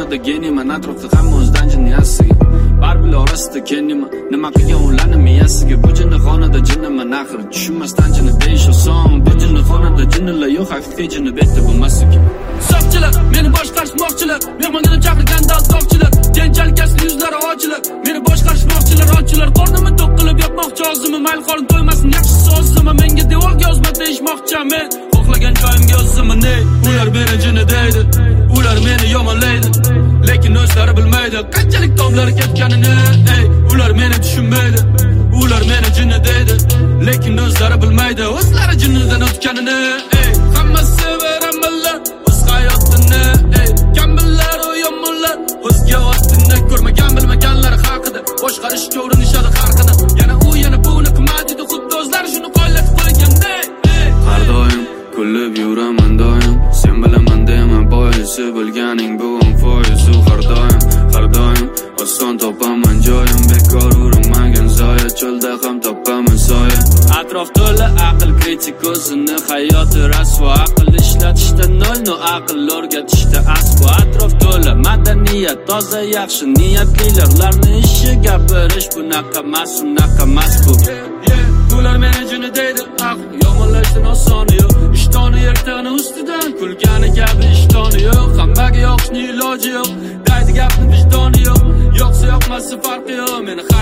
xonada geniman, atrofda hamma o'zidan jinniyasiga. Barbil orasida kendiman, nima qilgan ularni miyasiga. Bu jinnixonada jinniman, axir tushunmasdan jinni deyish oson. Bu jinnixonada jinnilar yo'q, haqiqiy jinni betda bo'lmasligi. Soqchilar, meni boshqarishmoqchilar, mehmonlarni chaqirgan daldoqchilar, keyinchalik asli yuzlari ochilar, meni boshqarishmoqchilar, ochchilar, qornimni to'q qilib yoqmoqchi og'zimni, mayli qorin to'ymasin, yaxshisi o'zimni, menga devorga yozma deyishmoqchi men, xohlagan joyimga yozimni. Ular meni jinni deydi, ular meni yomonlaydi, lekin o'zlari bilmaydi qanchalik tomlari ketganini. Ular meni tushunmaydi, ular meni jinni deydi, lekin o'zlari bilmaydi o'zlari jinnidan o'tganini. Hammasi veramanlar o'z hayotini, kambillar u yomonlar o'zga vaqtini ko'rmagan bilmaganlar haqida boshqarishga urinishadi har qadam. Yana u yana buni qilmaydi, xuddi o'zlari shuni qo'llatib qo'yganday. Har doim kulib yuraman doim, sen bilaman deyman boisi, bilganing bugun foizi. Har doim oson topaman joyim, bekor urinmagan zoya, cho'lda ham topaman soya. Atrof to'la aql kritik o'zini, hayoti rasvo, aql ishlatishda nol, no aql o'rgatishda asbo. Atrof to'la madaniyat, toza yaxshi niyatlilar, ularni ishi gapirish bunaqa mas, unaqa mas bu. Ular meni jinni deydi, yomonlashdan osoni yo'q, ishtoni ertag'ini ustidan kulgani kabi ishtoni yo'q, hammaga yoqishni iloji yo'q, daydi gapni vijdoni yo'q, yoqsa yoqmasa farqi yo'q, meni